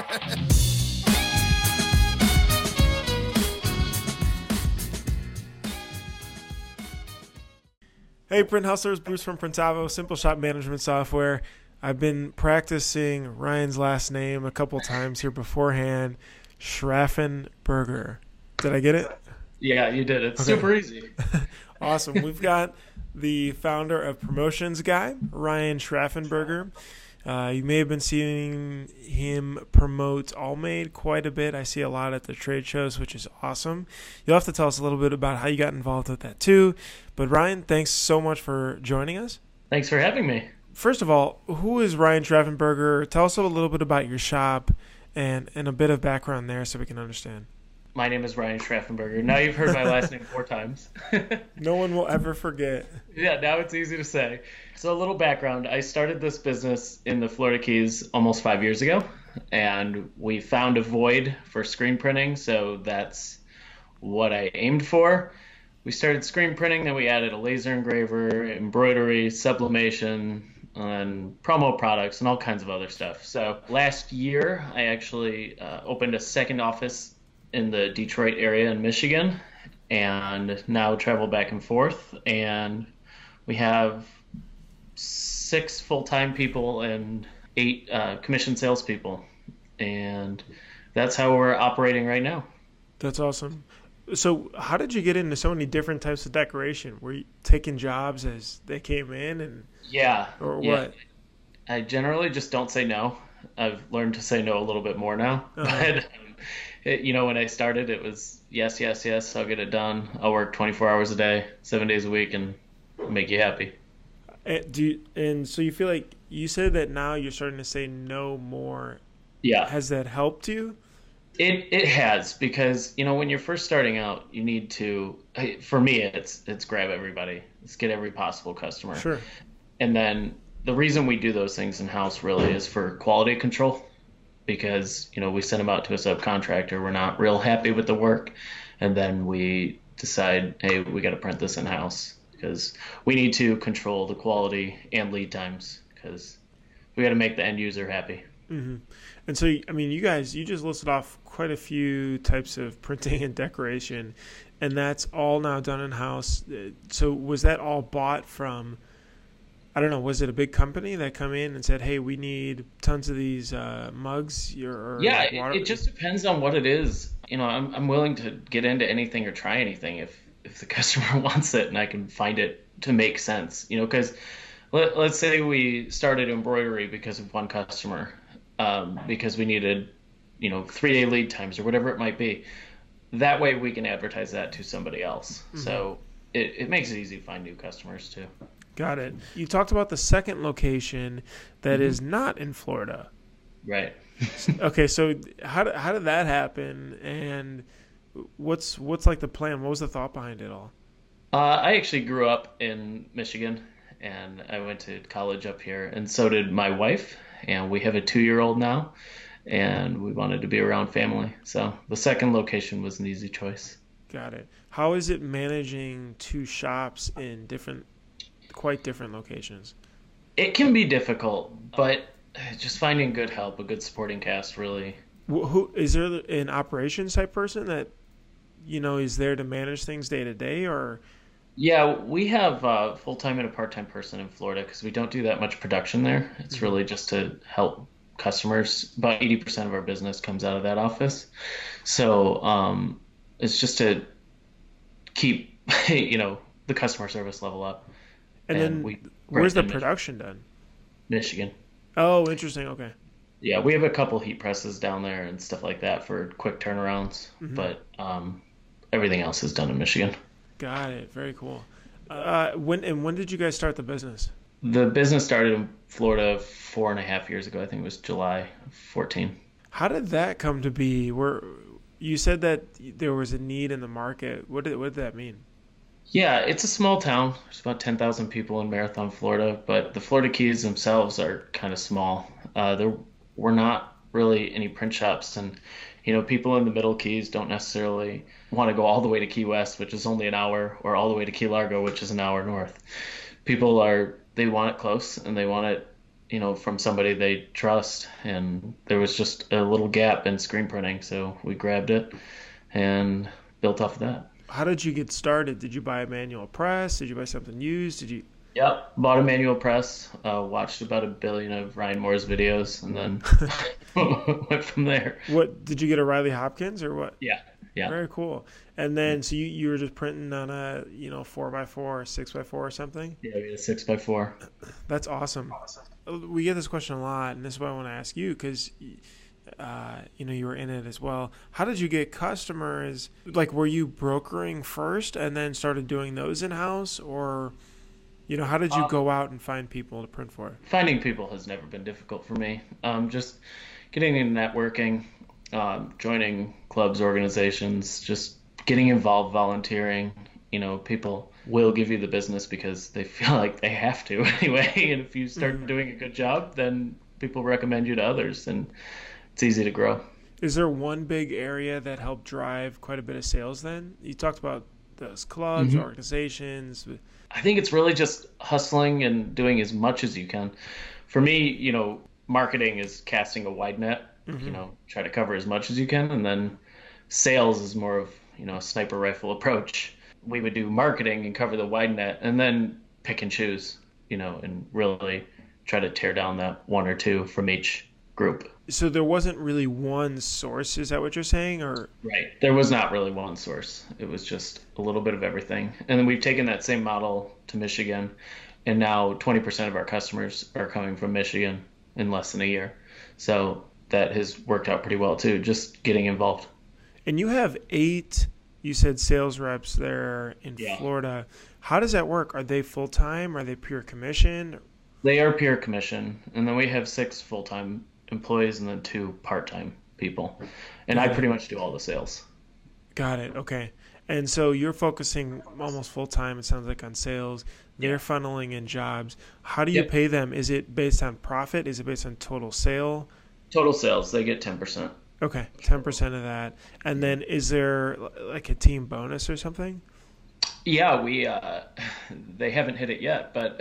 Hey, Print Hustlers, Bruce from Printavo, Simple Shop Management Software. I've been practicing Ryan's last name a couple times here beforehand. Schraffenberger. Did I get it? Yeah, you did. It's Okay. super easy. Awesome. We've got the founder of Promotions Guy, Ryan Schraffenberger. You may have been seeing him promote Allmade quite a bit. I see a lot at the trade shows, which is awesome. You'll have to tell us a little bit about how you got involved with that too. But Ryan, thanks so much for joining us. Thanks for having me. First of all, who is Ryan Schraffenberger? Tell us a little bit about your shop and a bit of background there so we can understand. My name is Ryan Schraffenberger. Now you've heard my last name 4 times. No one will ever forget. Yeah, now it's easy to say. So a little background. I started this business in the Florida Keys almost 5 years ago, and we found a void for screen printing, so that's what I aimed for. We started screen printing, then we added a laser engraver, embroidery, sublimation, and promo products, and all kinds of other stuff. So last year, I actually opened a second office in the Detroit area in Michigan, and now travel back and forth. And we have 6 full-time people and 8 commission salespeople, and that's how we're operating right now. That's awesome. So how did you get into so many different types of decoration? Were you taking jobs as they came in, and or Yeah. what? I generally just don't say no. I've learned to say no a little bit more now. But when I started, it was yes, yes, yes. I'll get it done. I'll work 24 hours a day, 7 days a week, and make you happy. And so you feel like you said that now you're starting to say no more. Yeah. Has that helped you? It has, because when you're first starting out, you need to. For me, it's grab everybody. Let's get every possible customer. Sure. And then the reason we do those things in house really is for quality control, because we send them out to a subcontractor. We're not real happy with the work, and then we decide, hey, we got to print this in house because we need to control the quality and lead times, because we got to make the end user happy. Mm-hmm. And so, I mean, you just listed off quite a few types of printing and decoration, and that's all now done in-house. So was that all bought from, I don't know, was it a big company that come in and said, hey, we need tons of these mugs? Yeah, it just depends on what it is. I'm willing to get into anything or try anything if the customer wants it and I can find it to make sense. Because let's say we started embroidery because of one customer. Because we needed, 3-day lead times or whatever it might be. That way we can advertise that to somebody else. Mm-hmm. So it makes it easy to find new customers too. Got it. You talked about the second location that is not in Florida. Right. Okay, so how did that happen, and what's like the plan? What was the thought behind it all? I actually grew up in Michigan, and I went to college up here, and so did my wife. And we have a 2-year-old now, and we wanted to be around family. So the second location was an easy choice. Got it. How is it managing 2 shops in quite different locations? It can be difficult, but just finding good help, a good supporting cast, really. Who is there an operations type person that is there to manage things day to day, or? Yeah, we have a full-time and a part-time person in Florida because we don't do that much production there. It's really just to help customers. About 80% of our business comes out of that office. So it's just to keep, the customer service level up. And then where's the production done? Michigan. Oh, interesting. Okay. Yeah, we have a couple heat presses down there and stuff like that for quick turnarounds. Mm-hmm. But everything else is done in Michigan. Got it. Very cool. When did you guys start the business? The business started in Florida 4.5 years ago. I think it was July 14. How did that come to be? You said that there was a need in the market. What did that mean? Yeah, it's a small town. There's about 10,000 people in Marathon, Florida, but the Florida Keys themselves are kind of small. There were not really any print shops, and people in the Middle Keys don't necessarily want to go all the way to Key West, which is only an hour, or all the way to Key Largo, which is an hour north. People they want it close, and they want it from somebody they trust. And there was just a little gap in screen printing, so we grabbed it and built off of that. How did you get started? Did you buy a manual press? Did you buy something used? Did you? Yep, bought a manual press, watched about 1 billion of Ryan Moore's videos, and then went from there. What did you get, a Riley Hopkins or what? Yeah, yeah. Very cool. And then so you were just printing on a 4x4 or 6x4 or something? Yeah, we had a 6x4. That's awesome. We get this question a lot, and this is why I want to ask you because you were in it as well. How did you get customers? Like, were you brokering first and then started doing those in house, or how did you go out and find people to print for? Finding people has never been difficult for me. Just getting into networking, joining clubs, organizations, just getting involved, volunteering. People will give you the business because they feel like they have to anyway. And if you start doing a good job, then people recommend you to others, and it's easy to grow. Is there one big area that helped drive quite a bit of sales then? You talked about those clubs, organizations. I think it's really just hustling and doing as much as you can. For me, marketing is casting a wide net, try to cover as much as you can. And then sales is more of, a sniper rifle approach. We would do marketing and cover the wide net and then pick and choose, and really try to tear down that one or two from each group. So there wasn't really one source, is that what you're saying? Or Right. There was not really one source. It was just a little bit of everything. And then we've taken that same model to Michigan, and now 20% of our customers are coming from Michigan in less than a year. So that has worked out pretty well too, just getting involved. And you have 8, you said, sales reps there in Florida. How does that work? Are they full-time? Are they pure commission? They are pure commission. And then we have 6 full-time employees and then 2 part-time people. And I pretty much do all the sales. Got it. Okay. And so you're focusing almost full-time, it sounds like, on sales. They're funneling in jobs. How do you pay them? Is it based on profit? Is it based on total sale? Total sales, they get 10%. Okay, 10% of that. And then is there like a team bonus or something? Yeah, they haven't hit it yet, but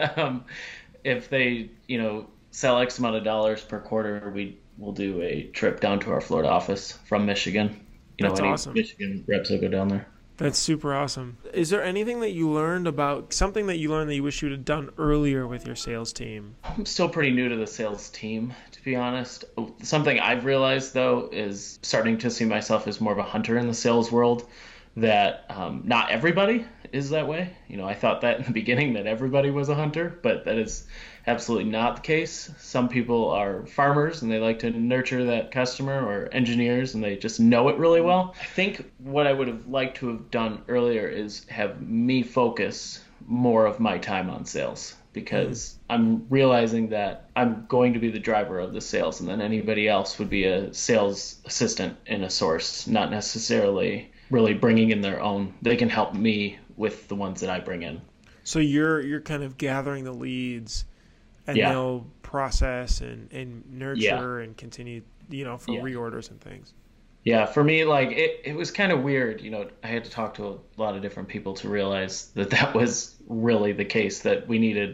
if they, sell X amount of dollars per quarter, we will do a trip down to our Florida office from Michigan. That's awesome. Michigan reps will go down there. That's super awesome. Is there anything that you learned something that you learned that you wish you would have done earlier with your sales team? I'm still pretty new to the sales team, to be honest. Something I've realized, though, is starting to see myself as more of a hunter in the sales world, that not everybody is that way. I thought that in the beginning, that everybody was a hunter, but that is absolutely not the case. Some people are farmers and they like to nurture that customer, or engineers and they just know it really well. I think what I would have liked to have done earlier is have me focus more of my time on sales, because I'm realizing that I'm going to be the driver of the sales, and then anybody else would be a sales assistant in a source, not necessarily really bringing in their own. They can help me with the ones that I bring in. So you're kind of gathering the leads, and they'll process and nurture and continue, for reorders and things. Yeah, for me, like it was kind of weird. I had to talk to a lot of different people to realize that was really the case, that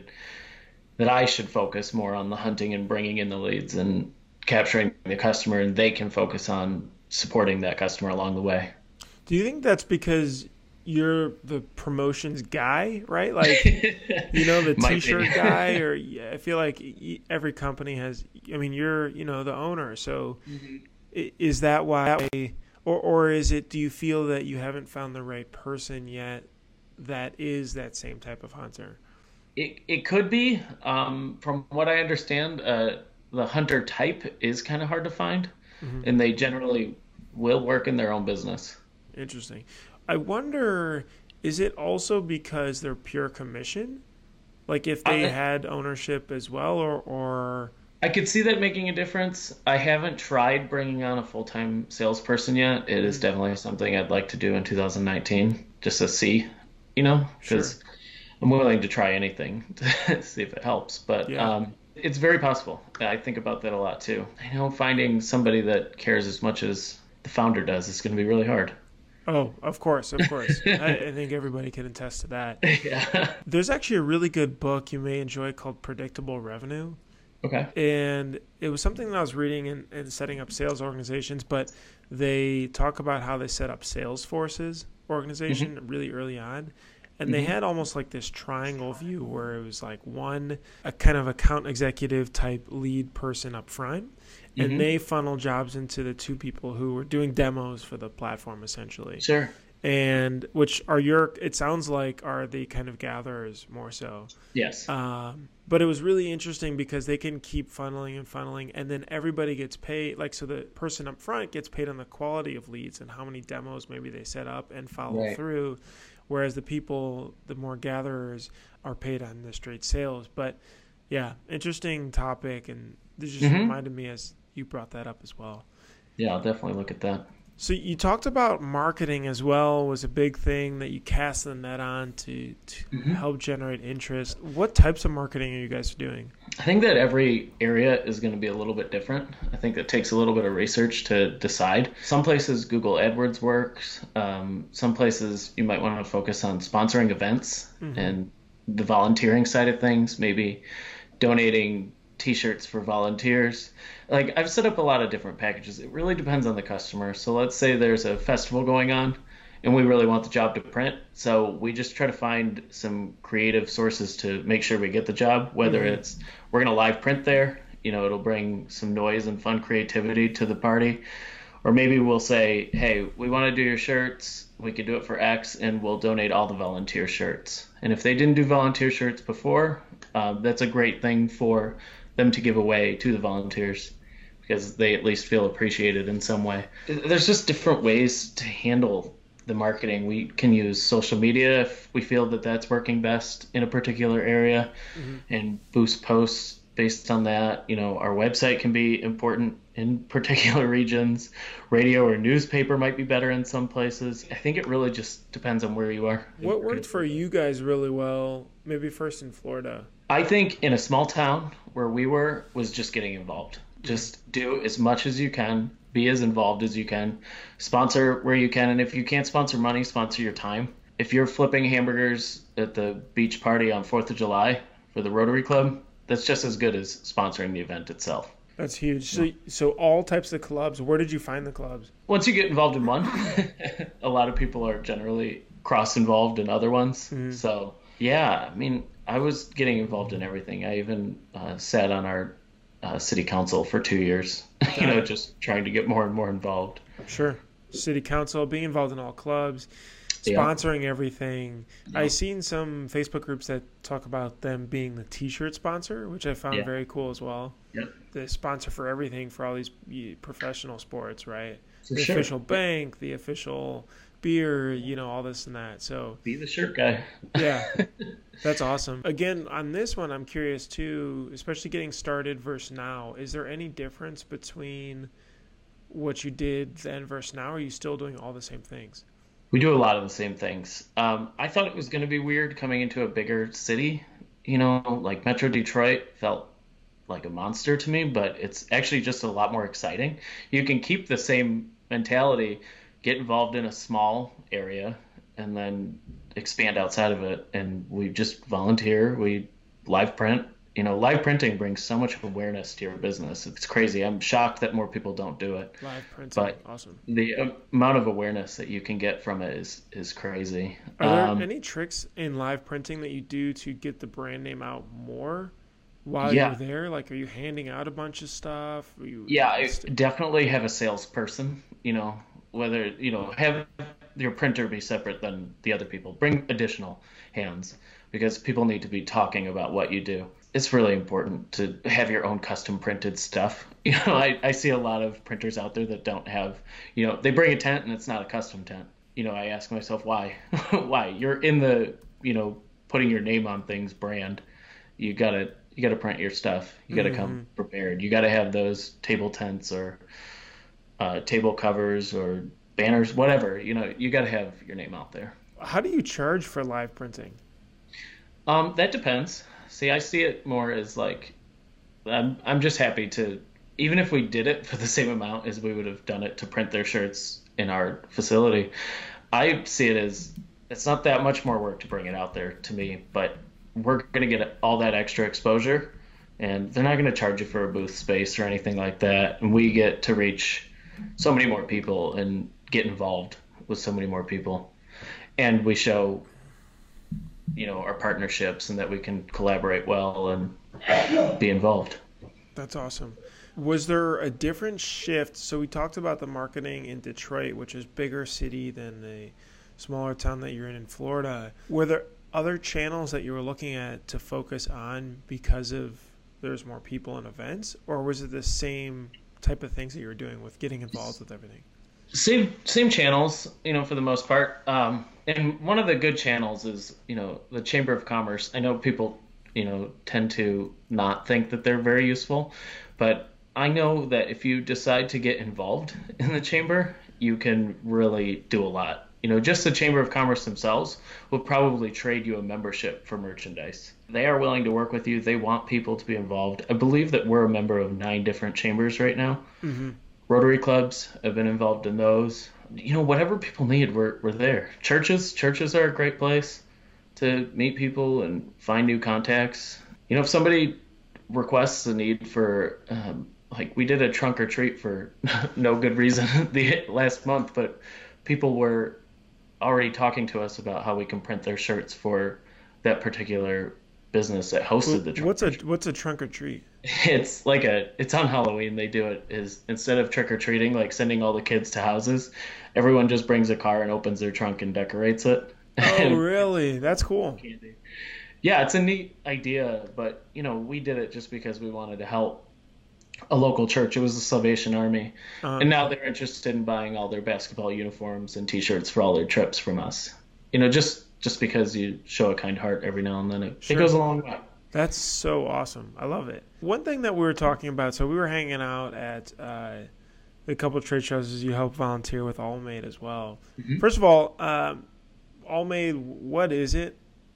I should focus more on the hunting and bringing in the leads and capturing the customer, and they can focus on supporting that customer along the way. Do you think that's because you're the promotions guy, right? Like, the t-shirt guy, or I feel like every company has, you're, the owner. So is that why, or is it, do you feel that you haven't found the right person yet that is that same type of hunter? It could be. From what I understand, the hunter type is kind of hard to find, and they generally will work in their own business. Interesting. I wonder, is it also because they're pure commission? Like if they had ownership as well, or... I could see that making a difference. I haven't tried bringing on a full-time salesperson yet. It is definitely something I'd like to do in 2019, just to see, because I'm willing to try anything to see if it helps. But it's very possible. I think about that a lot too. I know finding somebody that cares as much as the founder does is going to be really hard. Oh, of course. I think everybody can attest to that. Yeah. There's actually a really good book you may enjoy called Predictable Revenue. Okay. And it was something that I was reading in setting up sales organizations, but they talk about how they set up Salesforce's Mm-hmm. organization really early on. And they Mm-hmm. had almost like this triangle view where it was like one, a kind of account executive type lead person up front, and Mm-hmm. they funnel jobs into the two people who were doing demos for the platform essentially. Sure. And which are your, it sounds like are the kind of gatherers more so. Yes. But it was really interesting because they can keep funneling and funneling, and then everybody gets paid. Like, so the person up front gets paid on the quality of leads and how many demos maybe they set up and follow Right. through, whereas the people, the more gatherers, are paid on the straight sales. But yeah, interesting topic, and this just Mm-hmm. reminded me as you brought that up as well. Yeah, I'll definitely look at that. So you talked about marketing as well was a big thing that you cast the net on to Mm-hmm. help generate interest. What types of marketing are you guys doing? I think that every area is going to be a little bit different. I think it takes a little bit of research to decide. Some places Google AdWords works. Some places you might want to focus on sponsoring events Mm-hmm. and the volunteering side of things, maybe donating t-shirts for volunteers. Like I've set up a lot of different packages. It really depends on the customer. So let's say there's a festival going on and we really want the job to print. So we just try to find some creative sources to make sure we get the job, whether Mm-hmm. it's we're going to live print there, it'll bring some noise and fun creativity to the party. Or maybe we'll say, hey, we want to do your shirts. We could do it for X, and we'll donate all the volunteer shirts. And if they didn't do volunteer shirts before, that's a great thing for them to give away to the volunteers because they at least feel appreciated in some way. There's just different ways to handle the marketing. We can use social media if we feel that that's working best in a particular area Mm-hmm. and boost posts based on that. Our website can be important in particular regions. Radio or newspaper might be better in some places. I think it really just depends on where you are. What worked for you guys really well, maybe first in Florida? I think in a small town where we were was just getting involved. Just do as much as you can, be as involved as you can, sponsor where you can, and if you can't sponsor money, sponsor your time. If you're flipping hamburgers at the beach party on 4th of July for the Rotary Club, that's just as good as sponsoring the event itself. That's huge. So all types of clubs. Where did you find the clubs? Once you get involved in one, a lot of people are generally cross involved in other ones. Mm-hmm. So, yeah, I mean, I was getting involved in everything. I even sat on our city council for 2 years, just trying to get more and more involved. Sure. City council, being involved in all clubs, Yeah. sponsoring everything. Yeah. I've seen some Facebook groups that talk about them being the T-shirt sponsor, which I found Yeah. very cool as well. Yep. The sponsor for everything for all these professional sports, right? For The sure. official bank, the official beer, all this and that. So Be the shirt guy. yeah, that's awesome. Again, on this one, I'm curious too, especially getting started versus now. Is there any difference between what you did then versus now? Or are you still doing all the same things? We do a lot of the same things. I thought it was going to be weird coming into a bigger city. Like Metro Detroit felt like a monster to me, but it's actually just a lot more exciting. You can keep the same mentality, get involved in a small area, and then expand outside of it. And we just volunteer, we live print. Live printing brings so much awareness to your business. It's crazy. I'm shocked that more people don't do it. Live printing, But awesome. the amount of awareness that you can get from it is crazy. Are there any tricks in live printing that you do to get the brand name out more while Yeah. you're there? Like, are you handing out a bunch of stuff? Are you Yeah, I definitely have a salesperson, whether, have your printer be separate than the other people. Bring additional hands because people need to be talking about what you do. It's really important to have your own custom printed stuff. I see a lot of printers out there that don't have, they bring a tent and it's not a custom tent. I ask myself, why? Why? You're in the, putting your name on things brand. You gotta print your stuff. You gotta come prepared. You gotta have those table tents or table covers or banners, whatever. You gotta have your name out there. How do you charge for live printing? That depends. See, I see it more as like I'm just happy to, even if we did it for the same amount as we would have done it to print their shirts in our facility, I see it as it's not that much more work to bring it out there to me, but we're going to get all that extra exposure and they're not going to charge you for a booth space or anything like that. And we get to reach so many more people and get involved with so many more people. And we show, our partnerships and that we can collaborate well and be involved. That's awesome. Was there a different shift? So we talked about the marketing in Detroit, which is bigger city than the smaller town that you're in Florida. Were there other channels that you were looking at to focus on because of there's more people and events, or was it the same type of things that you were doing with getting involved with everything? Same channels, for the most part. And one of the good channels is, the Chamber of Commerce. I know people, tend to not think that they're very useful, but I know that if you decide to get involved in the chamber, you can really do a lot. Just the Chamber of Commerce themselves will probably trade you a membership for merchandise. They are willing to work with you. They want people to be involved. I believe that we're a member of 9 different chambers right now. Mm-hmm. Rotary clubs have been involved in those. Whatever people need, we're there. Churches are a great place to meet people and find new contacts. If somebody requests a need for, we did a trunk or treat for no good reason the last month, but people were already talking to us about how we can print their shirts for that particular business that hosted the trunk. What's a trunk or treat? It's on Halloween. They do it is instead of trick or treating, like sending all the kids to houses, everyone just brings a car and opens their trunk and decorates it. Oh, really? That's cool. Yeah, it's a neat idea, but we did it just because we wanted to help a local church. It was the Salvation Army, and now they're interested in buying all their basketball uniforms and T-shirts for all their trips from us. Just because you show a kind heart every now and then, it goes a long way. That's so awesome. I love it. One thing that we were talking about, so we were hanging out at a couple of trade shows as you help volunteer with All-Made as well. Mm-hmm. First of all, All-Made, what is it?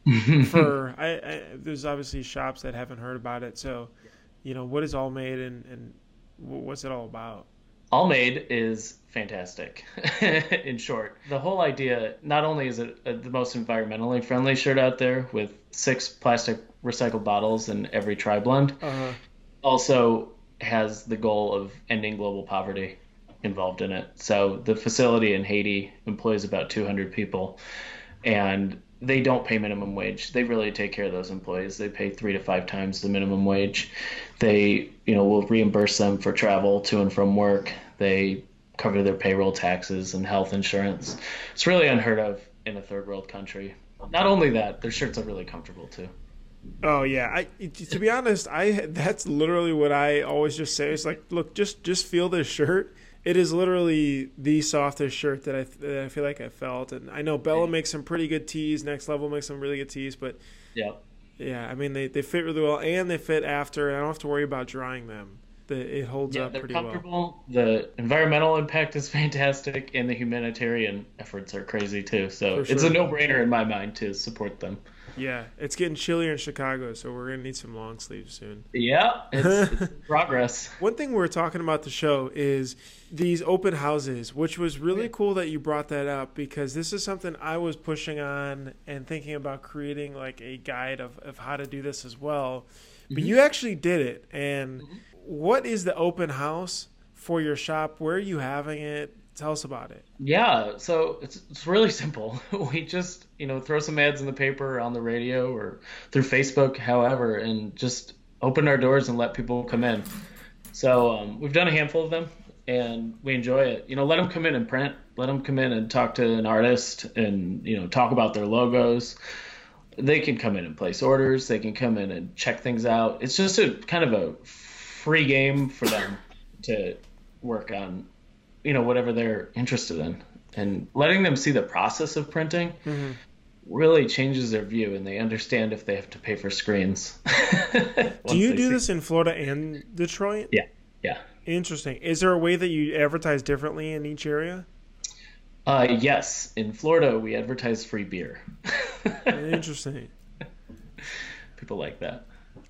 There's obviously shops that haven't heard about it. So, what is All-Made and what's it all about? All-Made is fantastic, in short. The whole idea, not only is it the most environmentally friendly shirt out there with 6 plastic recycled bottles in every tri-blend, also has the goal of ending global poverty involved in it. So the facility in Haiti employs about 200 people, and they don't pay minimum wage. They really take care of those employees. They pay 3 to 5 times the minimum wage. They, will reimburse them for travel to and from work. They cover their payroll taxes and health insurance. It's really unheard of in a third world country. Not only that, their shirts are really comfortable too. Oh yeah, to be honest, that's literally what I always just say. It's like, look, just feel this shirt. It is literally the softest shirt that I feel like I felt. And I know Bella makes some pretty good tees. Next Level makes some really good tees. But yeah, I mean, they fit really well, and they fit after. And I don't have to worry about drying them. It holds up pretty well. They're comfortable. The environmental impact is fantastic, and the humanitarian efforts are crazy too. So it's a no-brainer in my mind to support them. Yeah, it's getting chillier in Chicago, so we're going to need some long sleeves soon. Yeah, it's progress. One thing we were talking about the show is these open houses, which was really cool that you brought that up, because this is something I was pushing on and thinking about creating like a guide of how to do this as well. But you actually did it. And what is the open house for your shop? Where are you having it? Tell us about it. Yeah, so it's really simple. We just, throw some ads in the paper, on the radio, or through Facebook, however, and just open our doors and let people come in. So we've done a handful of them, and we enjoy it. Let them come in and print. Let them come in and talk to an artist and, talk about their logos. They can come in and place orders. They can come in and check things out. It's just a kind of a free game for them to work on, whatever they're interested in. And letting them see the process of printing really changes their view, and they understand if they have to pay for screens. Do you do this in Florida and Detroit? Yeah. Interesting. Is there a way that you advertise differently in each area? Yes. In Florida, we advertise free beer. Interesting. People like that.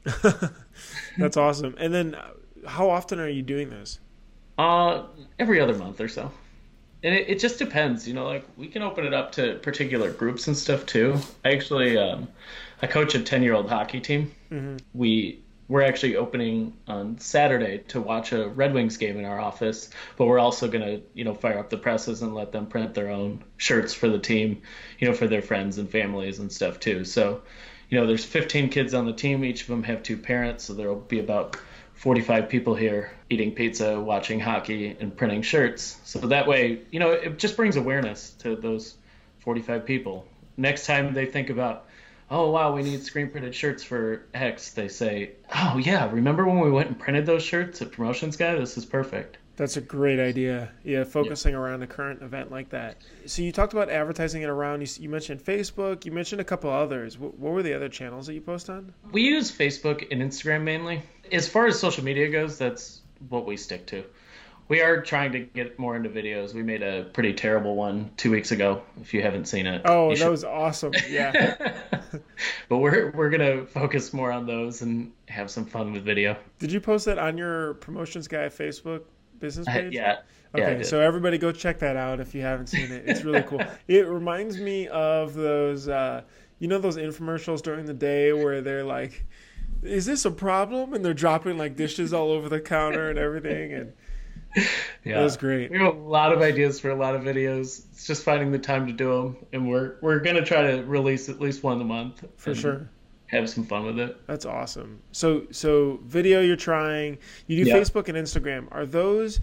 That's awesome. And then how often are you doing this? Every other month or so. And it just depends, we can open it up to particular groups and stuff too. I actually, I coach a 10-year-old hockey team. We we're actually opening on Saturday to watch a Red Wings game in our office, but we're also going to, fire up the presses and let them print their own shirts for the team, for their friends and families and stuff too. So, there's 15 kids on the team. Each of them have two parents, so there'll be about 45 people here eating pizza, watching hockey, and printing shirts. So that way, it just brings awareness to those 45 people. Next time they think about, oh, wow, we need screen printed shirts for X, they say, oh, yeah, remember when we went and printed those shirts at Promotions Guy? This is perfect. That's a great idea. Yeah, focusing around a current event like that. So you talked about advertising it around. You mentioned Facebook. You mentioned a couple others. What were the other channels that you post on? We use Facebook and Instagram mainly. As far as social media goes, that's what we stick to. We are trying to get more into videos. We made a pretty terrible one 2 weeks ago. If you haven't seen it, oh, that was awesome. Yeah. But we're gonna focus more on those and have some fun with video. Did you post that on your Promotions Guy Facebook business page? Yeah. Okay, Yeah, so everybody go check that out if you haven't seen it. It's really cool. It reminds me of those, those infomercials during the day where they're like, "Is this a problem?" and they're dropping like dishes all over the counter and everything, and Yeah. it was great. We have a lot of ideas for a lot of videos. It's just finding the time to do them, and we're gonna try to release at least one a month For sure. have some fun with it. That's awesome. So video you're trying. You do Yeah. Facebook and Instagram. Are those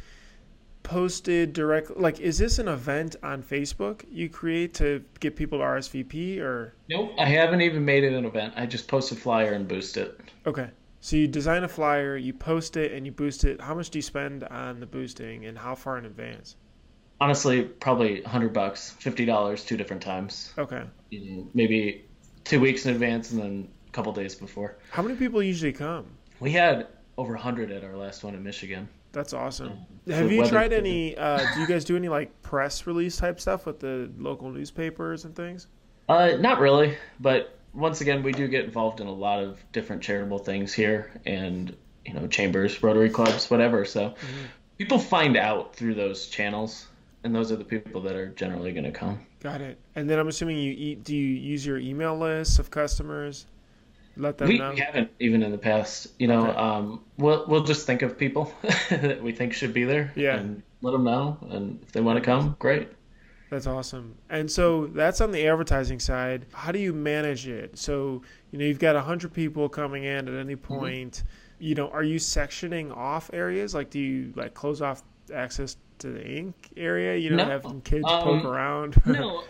posted directly? Like, is this an event on Facebook you create to get people to RSVP or? Nope, I haven't even made it an event. I just post a flyer and boost it. Okay. So you design a flyer, you post it, and you boost it. How much do you spend on the boosting, and how far in advance? Honestly, probably $100, $50 two different times. Okay. Maybe 2 weeks in advance and then a couple days before. How many people usually come? We had over 100 at our last one in Michigan. That's awesome. So Have you weather- tried any, do you guys do any like press release type stuff with the local newspapers and things? Not really, but once again, we do get involved in a lot of different charitable things here, and chambers, Rotary clubs, whatever. So people find out through those channels, and those are the people that are generally going to come. Got it. And then I'm assuming do you use your email list of customers? Let them know? We haven't even in the past. Okay. We'll just think of people that we think should be there, Yeah. and let them know, and if they want to come, great. That's awesome. And so that's on the advertising side. How do you manage it? So, you've got 100 people coming in at any point. Are you sectioning off areas? Like, do you like close off access to the ink area? No. Having kids poke around? No,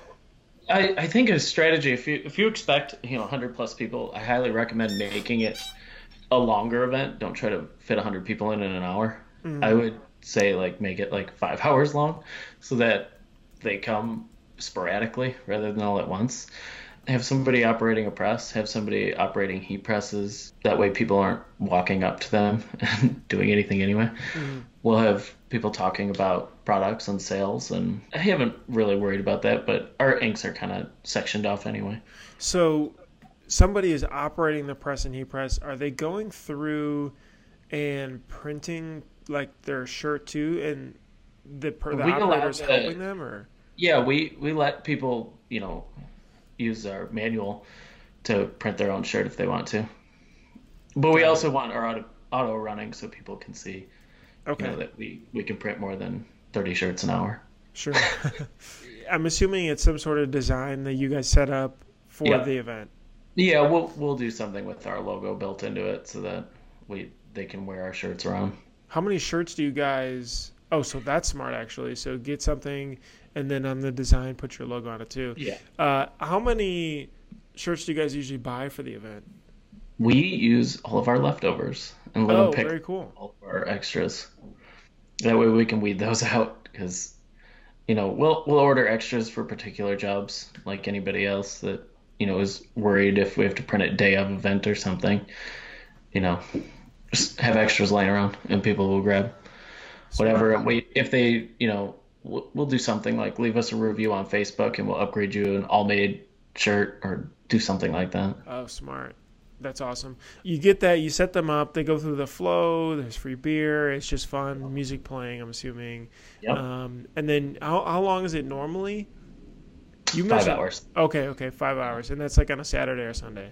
I think a strategy, if you expect 100 plus people, I highly recommend making it a longer event. Don't try to fit 100 people in an hour. I would say make it 5 hours long, so that they come sporadically rather than all at once. Have somebody operating a press, have somebody operating heat presses. That way people aren't walking up to them and doing anything anyway. We'll have people talking about products and sales, and I haven't really worried about that, but our inks are kind of sectioned off anyway. So somebody is operating the press and heat press. Are they going through and printing their shirt too, and the operator's helping them, or? Yeah, we let people, use our manual to print their own shirt if they want to. But we also want our auto running so people can see that we can print more than 30 shirts an hour. Sure. I'm assuming it's some sort of design that you guys set up for the event. Yeah, we'll do something with our logo built into it so that they can wear our shirts around. How many shirts do you guys? Oh, so that's smart actually. So get something, and then on the design, put your logo on it too. Yeah. How many shirts do you guys usually buy for the event? We use all of our leftovers and let them pick very cool. all of our extras. That way we can weed those out, because we'll order extras for particular jobs like anybody else that is worried if we have to print it day of event or something. Just have extras laying around and people will grab whatever. And if they we'll do something like leave us a review on Facebook and we'll upgrade you an all-made shirt or do something like that. Oh, smart. That's awesome. You get that, you set them up, they go through the flow, there's free beer, it's just fun, music playing, I'm assuming. Yep. And then how long is it normally? You 5 hours. Okay, 5 hours. And that's on a Saturday or Sunday?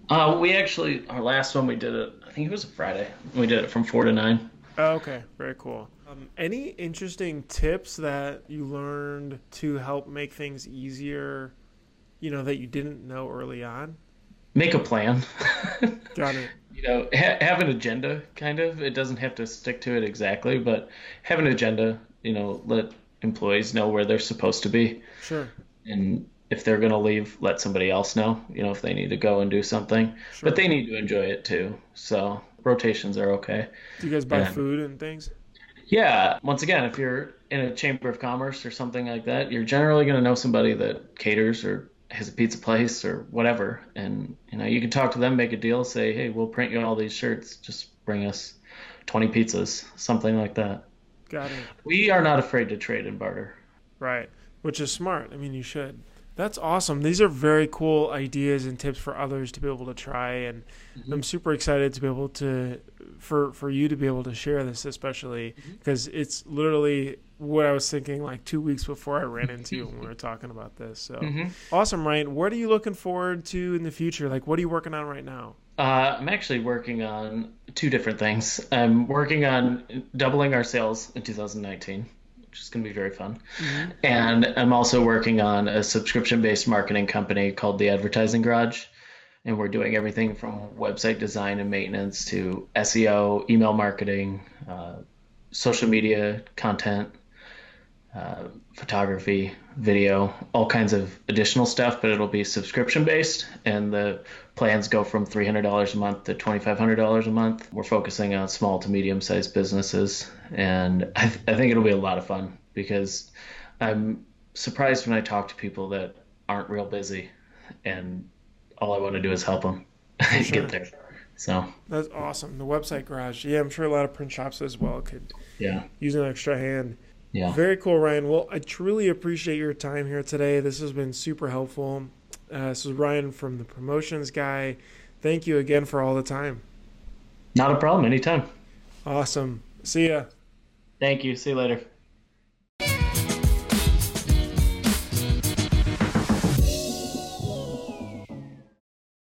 We actually, our last one we did it, I think it was a Friday. We did it from 4 to 9. Oh, okay, very cool. Any interesting tips that you learned to help make things easier, that you didn't know early on? Make a plan. Got it. Have an agenda, kind of. It doesn't have to stick to it exactly, but have an agenda, let employees know where they're supposed to be. Sure, And if they're going to leave, let somebody else know, if they need to go and do something. But sure. they need to enjoy it too. So rotations are okay. Do you guys buy And food and things? yeah, once again, if you're in a chamber of commerce or something like that, you're generally going to know somebody that caters or has a pizza place or whatever. And, you can talk to them, make a deal, say, hey, we'll print you all these shirts. Just bring us 20 pizzas, something like that. Got it. We are not afraid to trade and barter. Right. Which is smart. I mean, you should. That's awesome. These are very cool ideas and tips for others to be able to try, and Hmm. I'm super excited to be able to for you to be able to share this, especially because it's literally what I was thinking like 2 weeks before I ran into you when we were talking about this. So Hmm. awesome, Ryan. What are you looking forward to in the future? Like, what are you working on right now? I'm actually working on two different things. I'm working on doubling our sales in 2019, which is going to be very fun. Hmm. And I'm also working on a subscription-based marketing company called The Advertising Garage. And we're doing everything from website design and maintenance to SEO, email marketing, social media content, photography, video, all kinds of additional stuff, but it'll be subscription based. And the plans go from $300 a month to $2,500 a month. We're focusing on small to medium sized businesses. And I think it'll be a lot of fun because I'm surprised when I talk to people that aren't real busy and all I want to do is help them For get sure. there. So, That's awesome. The website garage. Yeah, I'm sure a lot of print shops as well could yeah, use an extra hand. yeah. Very cool, Ryan. Well, I truly appreciate your time here today. This has been super helpful. This is Ryan from the Promotions Guy. Thank you again for all the time. Not a problem. Anytime. Awesome. See ya. Thank you. See you later.